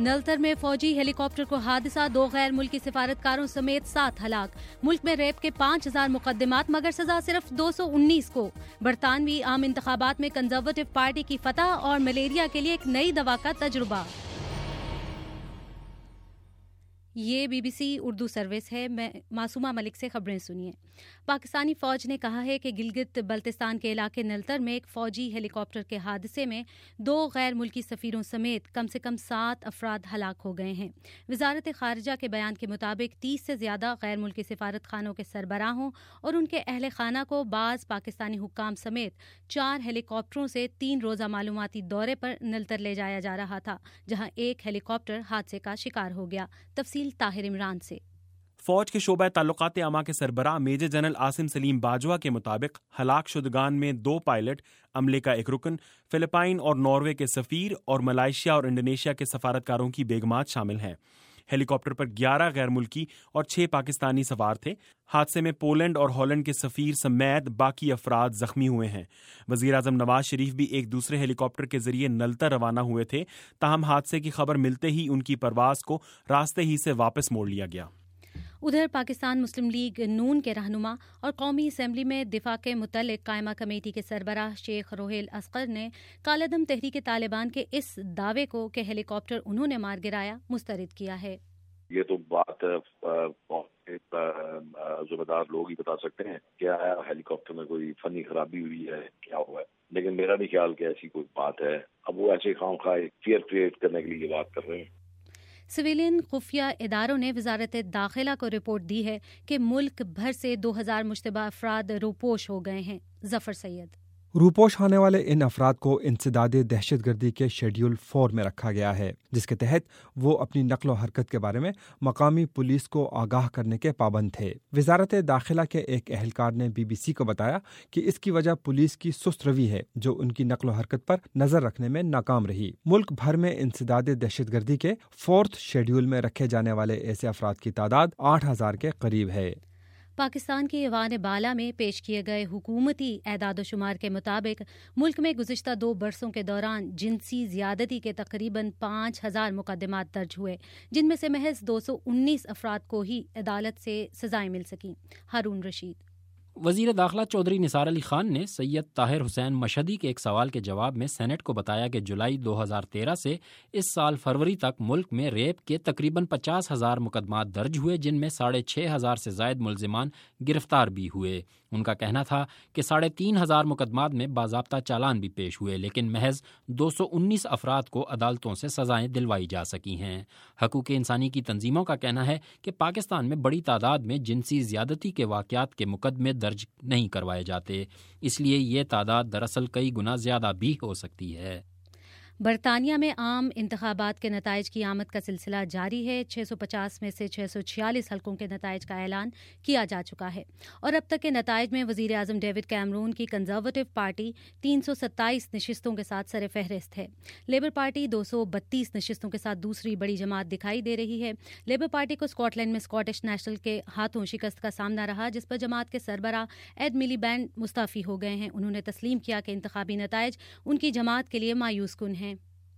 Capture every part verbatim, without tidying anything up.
نلتر میں فوجی ہیلی کاپٹر کو حادثہ، دو غیر ملکی سفارتکاروں سمیت سات ہلاک۔ ملک میں ریپ کے پانچ ہزار مقدمات مگر سزا صرف دو سو انیس کو۔ برطانوی عام انتخابات میں کنزرویٹو پارٹی کی فتح اور ملیریا کے لیے ایک نئی دوا کا تجربہ۔ یہ B B C Urdu service ہے۔ میں معصومہ ملک سے خبریں سنیے۔ پاکستانی فوج نے کہا ہے کہ گلگت بلتستان کے علاقے نلتر میں ایک فوجی ہیلی کاپٹر کے حادثے میں دو غیر ملکی سفیروں سمیت کم سے کم سات افراد ہلاک ہو گئے ہیں۔ وزارت خارجہ کے بیان کے مطابق تیس سے زیادہ غیر ملکی سفارت خانوں کے سربراہوں اور ان کے اہل خانہ کو بعض پاکستانی حکام سمیت چار ہیلی کاپٹروں سے تین روزہ معلوماتی دورے پر نلتر لے جایا جا رہا تھا، جہاں ایک ہیلی کاپٹر حادثے کا شکار ہو گیا۔ تفصیل طاہر عمران سے۔ فوج کے شعبہ تعلقات عامہ کے سربراہ میجر جنرل عاصم سلیم باجوہ کے مطابق ہلاک شدگان میں دو پائلٹ، عملے کا ایک رکن، فلپائن اور ناروے کے سفیر اور ملائیشیا اور انڈونیشیا کے سفارتکاروں کی بیگمات شامل ہیں۔ ہیلی کاپٹر پر گیارہ غیر ملکی اور چھ پاکستانی سوار تھے۔ حادثے میں پولینڈ اور ہالینڈ کے سفیر سمیت باقی افراد زخمی ہوئے ہیں۔ وزیر اعظم نواز شریف بھی ایک دوسرے ہیلی کاپٹر کے ذریعے نلتر روانہ ہوئے تھے، تاہم حادثے کی خبر ملتے ہی ان کی پرواز کو راستے ہی سے واپس موڑ لیا گیا۔ ادھر پاکستان مسلم لیگ نون کے رہنما اور قومی اسمبلی میں دفاع کے متعلق قائمہ کمیٹی کے سربراہ شیخ روہیل اصغر نے کالعدم تحریک طالبان کے اس دعوے کو کہ ہیلی کاپٹر انہوں نے مار گرایا مسترد کیا ہے۔ یہ تو بات ذمہ دار لوگ ہی بتا سکتے ہیں کیا ہے ہیلی کاپٹر میں کوئی فنی خرابی ہوئی ہے، کیا ہوا ہے، لیکن میرا نہیں خیال کہ ایسی کوئی بات ہے۔ اب وہ ایسے خام خواہ فیئر کریٹ کرنے کے لیے یہ بات کر رہے ہیں۔ سویلین خفیہ اداروں نے وزارت داخلہ کو رپورٹ دی ہے کہ ملک بھر سے دو ہزار مشتبہ افراد روپوش ہو گئے ہیں۔ ظفر سید۔ روپوش ہونے والے ان افراد کو انسداد دہشت گردی کے شیڈول فور میں رکھا گیا ہے، جس کے تحت وہ اپنی نقل و حرکت کے بارے میں مقامی پولیس کو آگاہ کرنے کے پابند تھے۔ وزارت داخلہ کے ایک اہلکار نے بی بی سی کو بتایا کہ اس کی وجہ پولیس کی سست روی ہے، جو ان کی نقل و حرکت پر نظر رکھنے میں ناکام رہی۔ ملک بھر میں انسداد دہشت گردی کے فورتھ شیڈول میں رکھے جانے والے ایسے افراد کی تعداد آٹھ ہزار کے قریب ہے۔ پاکستان کی ایوان بالا میں پیش کیے گئے حکومتی اعداد و شمار کے مطابق ملک میں گزشتہ دو برسوں کے دوران جنسی زیادتی کے تقریباً پانچ ہزار مقدمات درج ہوئے، جن میں سے محض دو سو انیس افراد کو ہی عدالت سے سزائیں مل سکیں۔ ہارون رشید۔ وزیر داخلہ چودھری نثار علی خان نے سید طاہر حسین مشہدی کے ایک سوال کے جواب میں سینٹ کو بتایا کہ جولائی دو ہزار تیرہ سے اس سال فروری تک ملک میں ریپ کے تقریباً پچاس ہزار مقدمات درج ہوئے، جن میں ساڑھے چھ ہزار سے زائد ملزمان گرفتار بھی ہوئے۔ ان کا کہنا تھا کہ ساڑھے تین ہزار مقدمات میں باضابطہ چالان بھی پیش ہوئے، لیکن محض دو سو انیس افراد کو عدالتوں سے سزائیں دلوائی جا سکی ہیں۔ حقوق انسانی کی تنظیموں کا کہنا ہے کہ پاکستان میں بڑی تعداد میں جنسی زیادتی کے واقعات کے مقدمے درج نہیں کروائے جاتے، اس لیے یہ تعداد دراصل کئی گنا زیادہ بھی ہو سکتی ہے۔ برطانیہ میں عام انتخابات کے نتائج کی آمد کا سلسلہ جاری ہے۔ چھ سو پچاس میں سے چھ سو چھیالیس حلقوں کے نتائج کا اعلان کیا جا چکا ہے، اور اب تک کے نتائج میں وزیر اعظم ڈیوڈ کیمرون کی کنزرویٹو پارٹی تین سو ستائیس نشستوں کے ساتھ سر فہرست ہے۔ لیبر پارٹی دو سو بتیس نشستوں کے ساتھ دوسری بڑی جماعت دکھائی دے رہی ہے۔ لیبر پارٹی کو اسکاٹ لینڈ میں اسکاٹش نیشنل کے ہاتھوں شکست کا سامنا رہا، جس پر جماعت کے سربراہ ایڈ ملی بینڈ مستعفی ہو گئے ہیں۔ انہوں نے تسلیم کیا کہ انتخابی نتائج ان کی جماعت کے لیے مایوس کن ہیں۔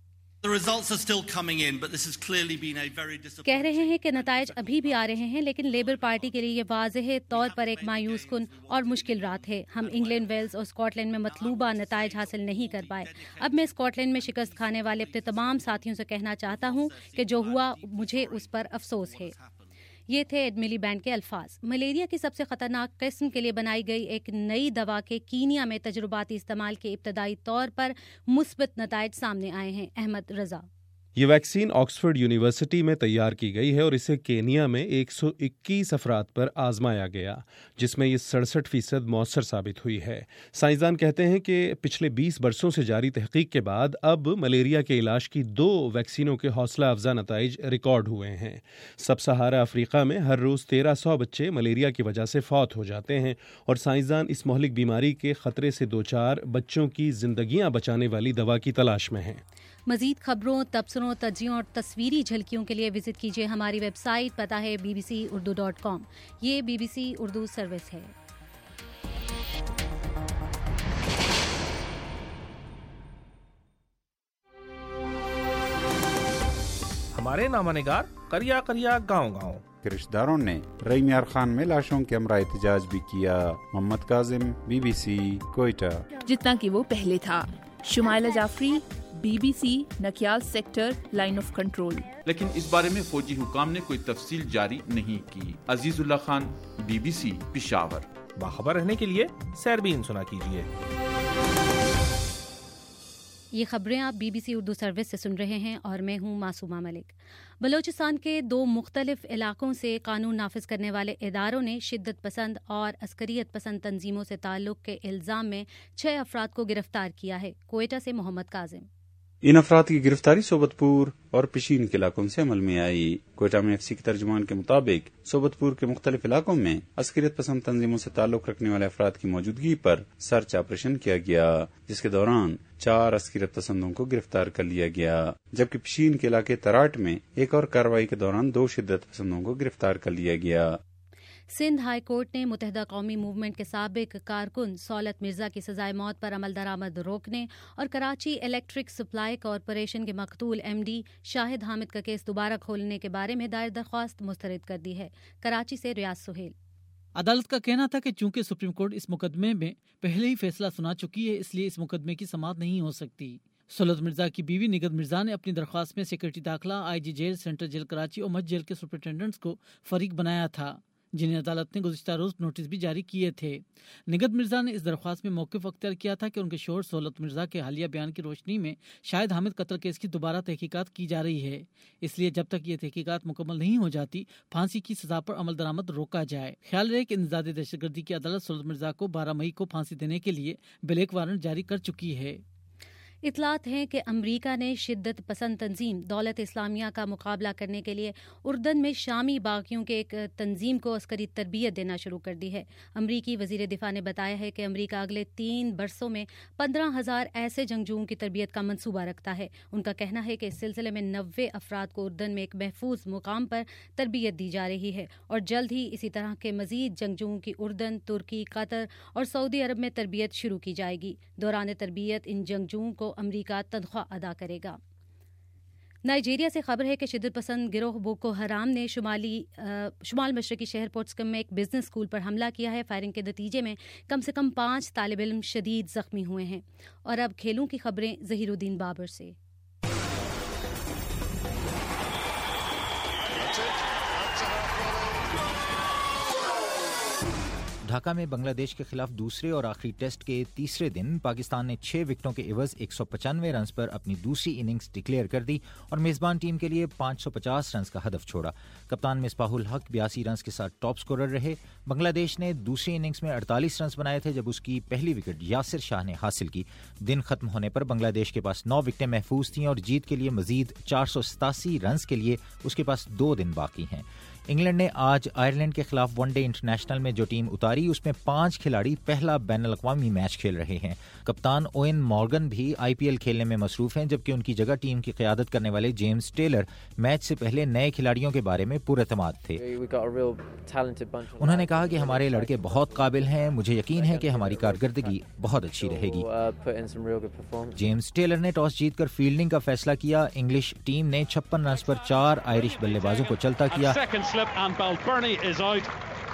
کہہ رہے ہیں کہ نتائج ابھی بھی آ رہے ہیں، لیکن لیبر پارٹی کے لیے یہ واضح طور پر ایک مایوس کن اور مشکل رات ہے۔ ہم انگلینڈ، ویلز اور اسکاٹ لینڈ میں مطلوبہ نتائج حاصل نہیں کر پائے۔ اب میں اسکاٹ لینڈ میں شکست کھانے والے اپنے تمام ساتھیوں سے کہنا چاہتا ہوں کہ جو ہوا مجھے اس پر افسوس ہے۔ یہ تھے ایڈ ملی بینڈ کے الفاظ۔ ملیریا کی سب سے خطرناک قسم کے لیے بنائی گئی ایک نئی دوا کے کینیا میں تجرباتی استعمال کے ابتدائی طور پر مثبت نتائج سامنے آئے ہیں۔ احمد رضا۔ یہ ویکسین آکسفورڈ یونیورسٹی میں تیار کی گئی ہے اور اسے کینیا میں ایک سو اکیس افراد پر آزمایا گیا، جس میں یہ سڑسٹھ فیصد مؤثر ثابت ہوئی ہے۔ سائنسدان کہتے ہیں کہ پچھلے بیس برسوں سے جاری تحقیق کے بعد اب ملیریا کے علاج کی دو ویکسینوں کے حوصلہ افزا نتائج ریکارڈ ہوئے ہیں۔ سب سہارا افریقہ میں ہر روز تیرہ سو بچے ملیریا کی وجہ سے فوت ہو جاتے ہیں، اور سائنسدان اس مہلک بیماری کے خطرے سے دوچار بچوں کی زندگیاں بچانے والی دوا کی تلاش میں ہیں۔ مزید خبروں، تبصروں، تجزیوں اور تصویری جھلکیوں کے لیے وزٹ کیجیے ہماری ویب سائٹ، پتہ ہے B B C Urdu dot com. یہ B B C Urdu service ہے۔ हमारे नामानिगार करिया करिया गांव गांव के रिश्तेदारों ने रईम यार खान में लाशों के हमरा एहतजाज भी किया। मोहम्मद काजिम, बीबीसी, कोयटा। जितना कि वो पहले था। Shumaila Jafri, BBC, Nakyal sector, line of control. लेकिन इस बारे में फौजी हुकाम ने कोई तफसील जारी नहीं की। अजीजुल्लाह खान, बीबीसी, पेशावर। बाखबर रहने के लिए सैरबीन सुना कीजिए। ये खबरें आप बीबीसी उर्दू सर्विस से सुन रहे हैं और मैं हूं मासूमा मलिक। बलूचिस्तान के दो मुख्तलिफ इलाकों से कानून नाफिज करने वाले इदारों ने शिद्दत पसंद और अस्करियत पसंद तंजीमों से ताल्लुक के इल्ज़ाम में छह अफराद को गिरफ्तार किया है। कोयटा से मोहम्मद काजिम। इन अफराद की गिरफ्तारी सोबतपुर और पिशीन के इलाकों से अमल में आई। कोयटा में एफसी के तर्जुमान के मुताबिक सोबतपुर के मुख्तलिफ इलाकों में अस्करियत पसंद तंजीमों से ताल्लुक रखने वाले अफराद की मौजूदगी पर सर्च ऑपरेशन किया गया, जिसके दौरान चार अस्करियत पसंदों को गिरफ्तार कर लिया गया, जबकि पिशीन के इलाके तराट में एक और कार्रवाई के दौरान दो शिद्दत पसंदों को गिरफ्तार कर लिया गया। सिंध हाई कोर्ट ने मुत्तहिदा कौमी मूवमेंट के साबिक कारकुन सौलत मिर्जा की सजाए मौत पर अमल दरामद रोकने और कराची इलेक्ट्रिक सप्लाई कॉरपोरेशन के मकतूल एमडी शाहिद हामिद का केस दोबारा खोलने के बारे में दायर दरख्वास्त मुस्तरद कर दी है। कराची से रियाज सुहेल। अदालत का कहना था कि चूंकि सुप्रीम कोर्ट इस मुकदमे में पहले ही फैसला सुना चुकी है, इसलिए इस मुकदमे की समाअत नहीं हो सकती। सौलत मिर्जा की बीवी निगत मिर्जा ने अपनी दरख्वास्त में सेक्रेटरी दाखिला, IG jail, central jail Karachi और मध्य जेल के सुपरिटेंडेंट्स को फरीक बनाया था, जिन्हें अदालत ने गुज़िश्ता रोज नोटिस भी जारी किए थे। निगत मिर्जा ने इस दरख्वास्त में मौक़िफ़ अख्तियार किया था कि उनके शोहर सौलत मिर्जा के हालिया बयान की रोशनी में शाहिद हामिद कत्ल केस की दोबारा तहकीकात की जा रही है, इसलिए जब तक ये तहकीकात मुकम्मल नहीं हो जाती फांसी की सजा पर अमल दरामद रोका जाए। ख्याल रहे कि इंसदाद दहशतगर्दी की अदालत सौलत मिर्जा को बारह मई को फांसी देने के लिए ब्लैक वारंट जारी कर चुकी है। इतलात हैं कि अमरीका ने शिद्दत पसंद तंजीम दौलत इस्लामिया का मुकाबला करने के लिए उर्दन में शामी बागियों के एक तंजीम को अस्करी तरबियत देना शुरू कर दी है। अमरीकी वजीर दिफा ने बताया है कि अमरीका अगले तीन बरसों में पंद्रह हजार ऐसे जंगजुओं की तरबियत का मंसूबा रखता है। उनका कहना है कि इस सिलसिले में नब्बे अफराद को उर्दन में एक महफूज मुकाम पर तरबियत दी जा रही है और जल्द ही इसी तरह के मजीद जंगजुओं की उर्दन, तुर्की, कतर और सऊदी अरब में तरबियत शुरू की जाएगी। दौरान तरबियत इन जंगजुओं को अमरीका तनख्वाह अदा करेगा। नाइजीरिया से खबर है कि शिद्दत पसंद गिरोह बोको हराम ने शुमाली शुमाल मशरकी शहर पोर्ट्सकम में एक बिजनेस स्कूल पर हमला किया है। फायरिंग के नतीजे में कम से कम पाँच तालिब इल्म शदीद जख्मी हुए हैं। और अब खेलों की खबरें ज़हीरुद्दीन बाबर से। ढाका में बांग्लादेश के खिलाफ दूसरे और आखिरी टेस्ट के तीसरे दिन पाकिस्तान ने छह विकेटों के एवज एक सौ पचानवे रन पर अपनी दूसरी इनिंग्स डिक्लेयर कर दी और मेजबान टीम के लिए पाँच सौ पचास रन का हदफ छोड़ा। कप्तान मिसबाहुल हक बयासी रन के साथ टॉप स्कोरर रहे। बांग्लादेश ने दूसरी इनिंग्स में अड़तालीस रन बनाए थे जब उसकी पहली विकेट यासिर शाह ने हासिल की। दिन खत्म होने पर बांग्लादेश के पास नौ विकेटें महफूज थीं और जीत के लिए मजीद चार सौ सतासी रन के लिए उसके पास दो दिन बाकी हैं। इंग्लैंड ने आज आयरलैंड के खिलाफ वनडे इंटरनेशनल में जो टीम उतारी उसमें पांच खिलाड़ी पहला बैनुल-अक़वामी मैच खेल रहे हैं। कप्तान ओवेन मॉर्गन भी आईपीएल खेलने में मसरूफ हैं, जबकि उनकी जगह टीम की क़यादत करने वाले जेम्स टेलर मैच से पहले नए खिलाड़ियों के बारे में पुरएतमाद थे। उन्होंने कहा कि हमारे लड़के बहुत काबिल हैं, मुझे यकीन है कि हमारी कारकर्दगी बहुत अच्छी रहेगी। जेम्स टेलर ने टॉस जीतकर फील्डिंग का फैसला किया। इंग्लिश टीम ने छप्पन रन पर चार आयरिश बल्लेबाजों को चलता किया। And Balbirnie is out.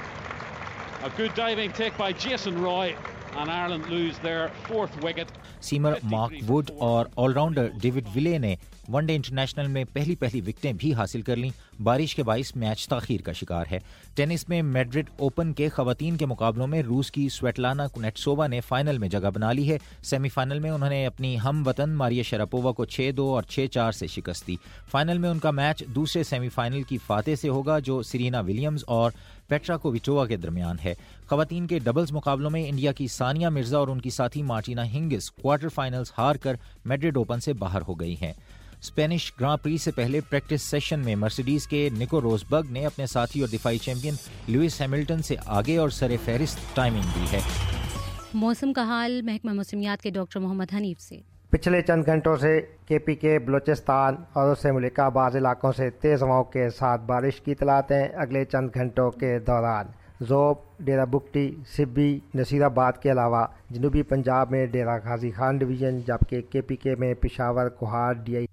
A good diving take by Jason Roy and Ireland lose their fourth wicket. Seamer Mark Wood और ऑलराउंडर डेविड विले ने वनडे इंटरनेशनल में पहली पहली विकेटें भी हासिल कर लीं। बारिश के बाइस मैच ताखीर का शिकार है। टेनिस में मैड्रिड ओपन के खवातीन के मुकाबलों में रूस की स्वेटलाना कुनेट्सोवा ने फाइनल में जगह बना ली है। सेमीफाइनल में उन्होंने अपनी हम वतन मारिया शरापोवा को छह दो और छह चार से शिकस्त दी। फाइनल में उनका मैच दूसरे सेमीफाइनल की फातेह से होगा जो सीरीना विलियम्स और पेट्रा कोविटोवा के दरमियान है। खवातीन के डबल्स मुकाबलों में इंडिया की सानिया मिर्जा और उनकी साथी मार्टिना हिंगिस क्वार्टर फाइनल्स हार कर मैड्रिड ओपन से बाहर हो गई हैं। स्पेनिश ग्रां प्री से पहले प्रैक्टिस सेशन में मर्सिडीज के निको रोजबर्ग ने अपने साथी और दिफाई चैंपियन लुइस हैमिल्टन से आगे और सरे फहरिस्त टाइमिंग दी है। मौसम का हाल महकमा मौसमियात के डॉक्टर मोहम्मद हनीफ से। पिछले चंद घंटों से के पी के बलूचिस्तान और उससे मुल्का बाज़ इलाकों से तेज़ हवाओं के साथ बारिश की इतलात हैं। अगले चंद घंटों के दौरान ज़ोब, डेरा बुगटी, सिब्बी, नसीराबाद के अलावा जनूबी पंजाब में डेरा गाजी खान डिवीज़न, जबकि के पी के में पेशावर, कोहार, डी आई